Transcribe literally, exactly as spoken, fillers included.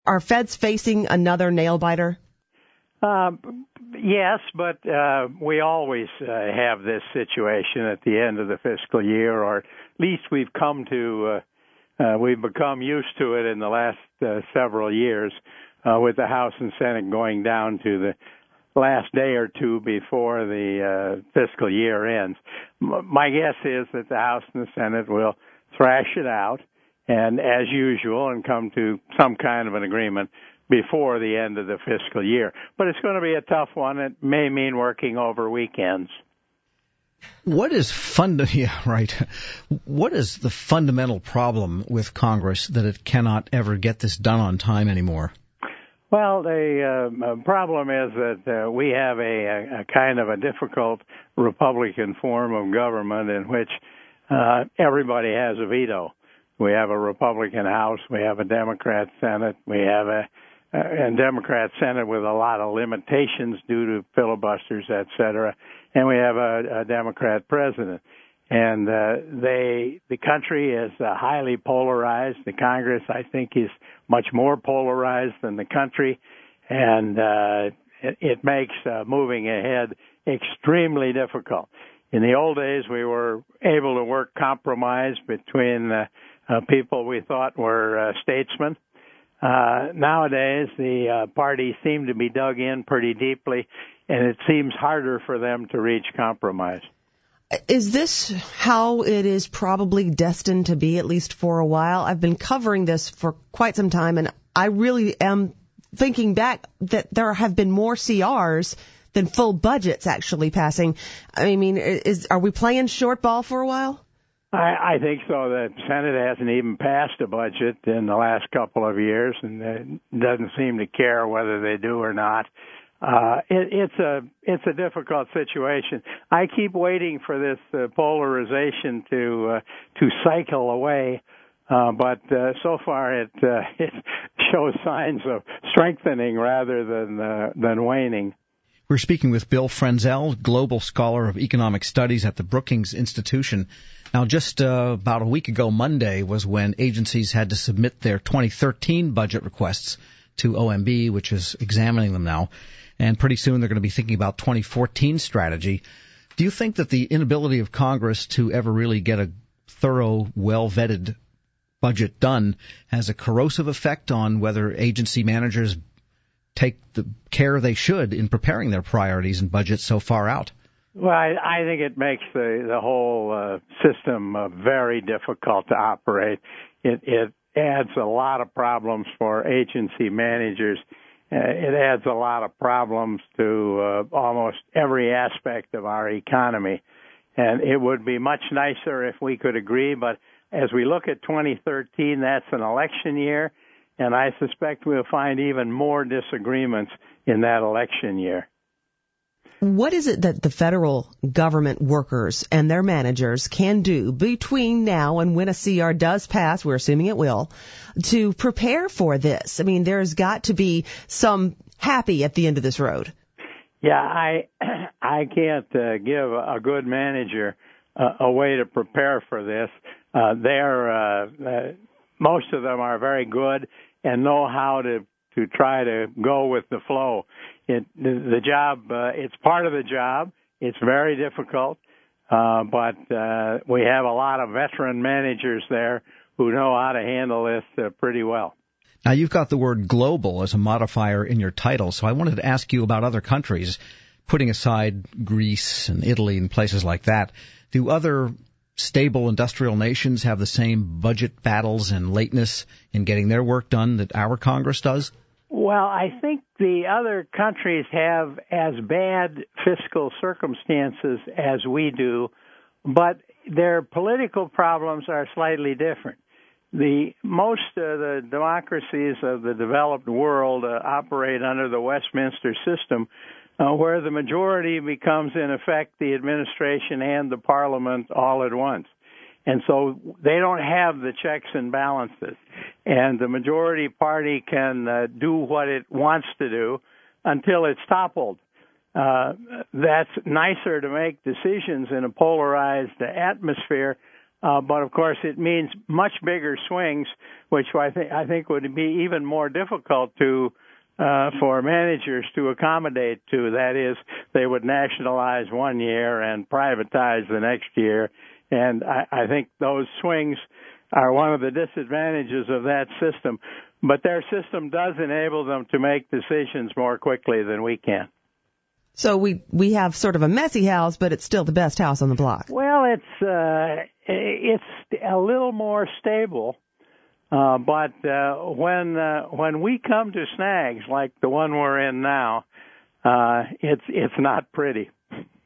Are feds facing another nail biter? Uh, yes, but uh, we always uh, have this situation at the end of the fiscal year, or at least we've come to, uh, uh, we've become used to it in the last uh, several years uh, with the House and Senate going down to the last day or two before the uh, fiscal year ends. M- my guess is that the House and the Senate will thrash it out, and as usual, and come to some kind of an agreement before the end of the fiscal year. But it's going to be a tough one. It may mean working over weekends. What is fund? Yeah, right. What is the fundamental problem with Congress that it cannot ever get this done on time anymore? Well, the uh, problem is that uh, we have a, a kind of a difficult Republican form of government in which uh, everybody has a veto. We have a Republican House, we have a Democrat Senate, we have a Uh, and Democrat Senate with a lot of limitations due to filibusters, et cetera, and we have a, a Democrat president. And uh, they, the country is uh, highly polarized. The Congress, I think, is much more polarized than the country, and uh, it, it makes uh, moving ahead extremely difficult. In the old days, we were able to work compromise between uh, uh, people we thought were uh, statesmen. Uh, nowadays, the uh, parties seem to be dug in pretty deeply, and it seems harder for them to reach compromise. Is this how it is probably destined to be, at least for a while? I've been covering this for quite some time, and I really am thinking back that there have been more C Rs than full budgets actually passing. I mean, is are we playing short ball for a while? I, I think so. The Senate hasn't even passed a budget in the last couple of years, and it doesn't seem to care whether they do or not. Uh, it, it's a it's a difficult situation. I keep waiting for this uh, polarization to uh, to cycle away, uh, but uh, so far it uh, it shows signs of strengthening rather than uh, than waning. We're speaking with Bill Frenzel, Global Scholar of Economic Studies at the Brookings Institution. Now, just uh, about a week ago, Monday, was when agencies had to submit their twenty thirteen budget requests to O M B, which is examining them now. And pretty soon they're going to be thinking about twenty fourteen strategy. Do you think that the inability of Congress to ever really get a thorough, well-vetted budget done has a corrosive effect on whether agency managers take the care they should in preparing their priorities and budgets so far out? Well, I, I think it makes the, the whole uh, system uh, very difficult to operate. It, it adds a lot of problems for agency managers. Uh, it adds a lot of problems to uh, almost every aspect of our economy. And it would be much nicer if we could agree, but as we look at twenty thirteen, that's an election year, and I suspect we'll find even more disagreements in that election year. What is it that the federal government workers and their managers can do between now and when a C R does pass, we're assuming it will, to prepare for this? I mean, there's got to be some happy at the end of this road. Yeah, I I can't uh, give a good manager uh, a way to prepare for this. Uh, they're uh, uh, most of them are very good and know how to to try to go with the flow. It, the, the job, uh, it's part of the job. It's very difficult, uh, but uh, we have a lot of veteran managers there who know how to handle this uh, pretty well. Now, you've got the word global as a modifier in your title, so I wanted to ask you about other countries, putting aside Greece and Italy and places like that. Do other stable industrial nations have the same budget battles and lateness in getting their work done that our Congress does? Well, I think the other countries have as bad fiscal circumstances as we do, but their political problems are slightly different. The most of the democracies of the developed world uh, operate under the Westminster system, uh, where the majority becomes, in effect, the administration and the parliament all at once. And so they don't have the checks and balances. And the majority party can uh, do what it wants to do until it's toppled. Uh, that's nicer to make decisions in a polarized atmosphere, Uh, but of course, it means much bigger swings, which I think I think would be even more difficult to uh, for managers to accommodate to. That is, they would nationalize one year and privatize the next year, and I, I think those swings are one of the disadvantages of that system. But their system does enable them to make decisions more quickly than we can. So we we have sort of a messy house, but it's still the best house on the block. Well, it's uh, it's a little more stable, uh, but uh, when uh, when we come to snags like the one we're in now, uh, it's it's not pretty.